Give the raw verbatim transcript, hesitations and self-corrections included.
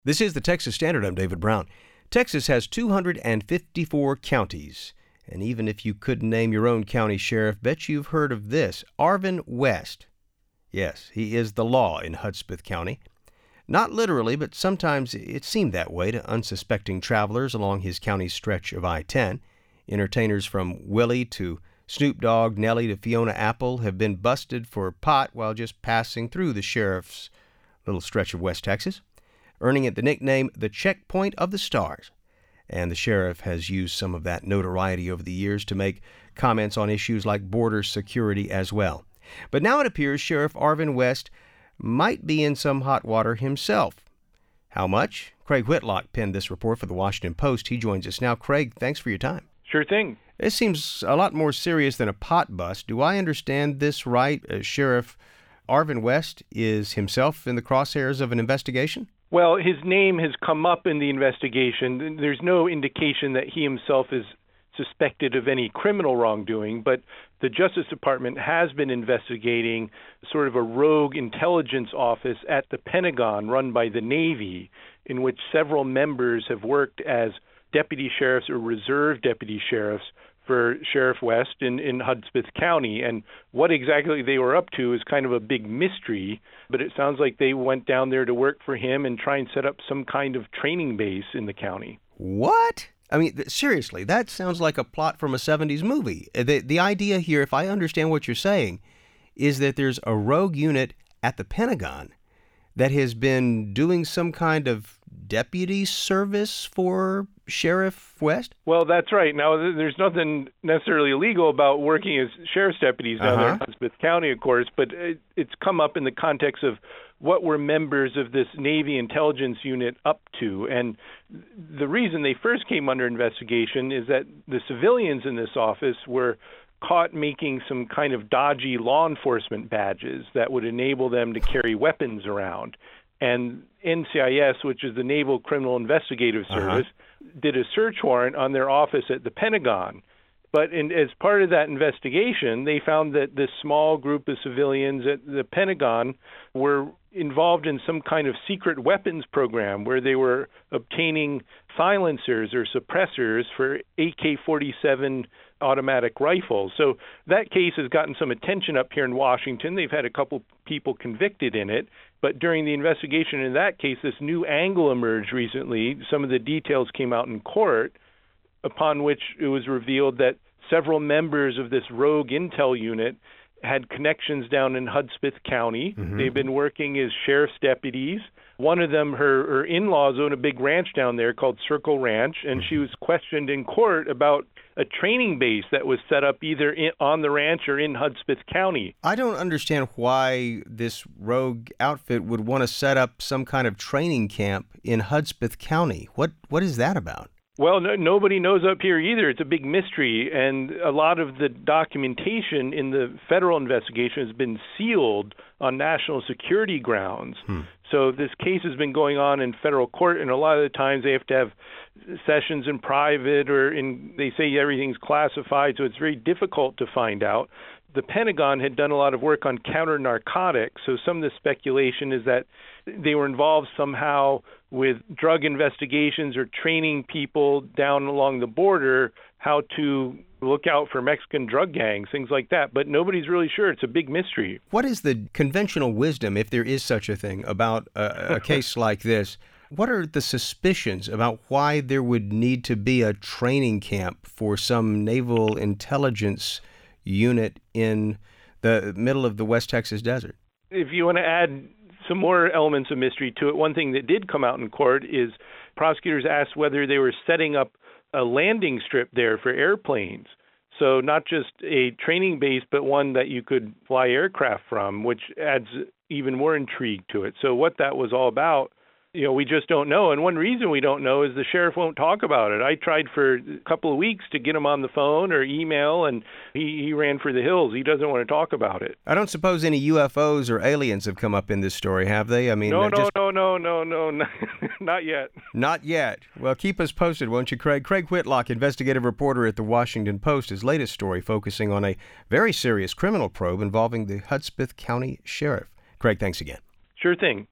This is the Texas Standard. I'm David Brown. Texas has two hundred fifty-four counties, and even if you couldn't name your own county sheriff, bet you've heard of this, Arvin West. Yes, he is the law in Hudspeth County. Not literally, but sometimes it seemed that way to unsuspecting travelers along his county's stretch of I ten. Entertainers from Willie to Snoop Dogg, Nelly to Fiona Apple have been busted for pot while just passing through the sheriff's little stretch of West Texas, earning it the nickname the Checkpoint of the Stars. And the sheriff has used some of that notoriety over the years to make comments on issues like border security as well. But now it appears Sheriff Arvin West might be in some hot water himself. How much? Craig Whitlock penned this report for the Washington Post. He joins us now. Craig, thanks for your time. Sure thing. This seems a lot more serious than a pot bust. Do I understand this right? Uh, Sheriff Arvin West is himself in the crosshairs of an investigation? Well, his name has come up in the investigation. There's no indication that he himself is suspected of any criminal wrongdoing, but the Justice Department has been investigating sort of a rogue intelligence office at the Pentagon run by the Navy, in which several members have worked as deputy sheriffs or reserve deputy sheriffs for Sheriff West in, in Hudspeth County. And what exactly they were up to is kind of a big mystery, but it sounds like they went down there to work for him and try and set up some kind of training base in the county. What? I mean, th- seriously, that sounds like a plot from a seventies movie. The, the idea here, if I understand what you're saying, is that there's a rogue unit at the Pentagon that has been doing some kind of deputy service for Sheriff West? Well, that's right. Now, there's nothing necessarily illegal about working as sheriff's deputies down Uh-huh. there in Hudspeth County, of course, but it, it's come up in the context of what were members of this Navy intelligence unit up to. And the reason they first came under investigation is that the civilians in this office were caught making some kind of dodgy law enforcement badges that would enable them to carry weapons around. And N C I S, which is the Naval Criminal Investigative Service, uh-huh. did a search warrant on their office at the Pentagon. But in, as part of that investigation, they found that this small group of civilians at the Pentagon were involved in some kind of secret weapons program where they were obtaining silencers or suppressors for A K forty-seven automatic rifles. So that case has gotten some attention up here in Washington. They've had a couple people convicted in it. But during the investigation in that case, this new angle emerged recently. Some of the details came out in court, upon which it was revealed that several members of this rogue intel unit had connections down in Hudspeth County. Mm-hmm. They've been working as sheriff's deputies. One of them, her, her in-laws own a big ranch down there called Circle Ranch, and mm-hmm. she was questioned in court about a training base that was set up either in, on the ranch or in Hudspeth County. I don't understand why this rogue outfit would want to set up some kind of training camp in Hudspeth County. What What is that about? Well, no, nobody knows up here either. It's a big mystery, and a lot of the documentation in the federal investigation has been sealed on national security grounds. Hmm. So this case has been going on in federal court, and a lot of the times they have to have sessions in private, or in, they say everything's classified, so it's very difficult to find out. The Pentagon had done a lot of work on counter-narcotics, so some of the speculation is that they were involved somehow with drug investigations or training people down along the border how to look out for Mexican drug gangs, things like that. But nobody's really sure. It's a big mystery. What is the conventional wisdom, if there is such a thing, about a, a case like this? What are the suspicions about why there would need to be a training camp for some naval intelligence unit in the middle of the West Texas desert? If you want to add some more elements of mystery to it, one thing that did come out in court is prosecutors asked whether they were setting up a landing strip there for airplanes. So not just a training base, but one that you could fly aircraft from, which adds even more intrigue to it. So what that was all about, you know, we just don't know. And one reason we don't know is the sheriff won't talk about it. I tried for a couple of weeks to get him on the phone or email, and he, he ran for the hills. He doesn't want to talk about it. I don't suppose any U F Os or aliens have come up in this story, have they? I mean, no, no, just... no, no, no, no, no, not yet. Not yet. Well, keep us posted, won't you, Craig? Craig Whitlock, investigative reporter at the Washington Post. His latest story focusing on a very serious criminal probe involving the Hudspeth County Sheriff. Craig, thanks again. Sure thing.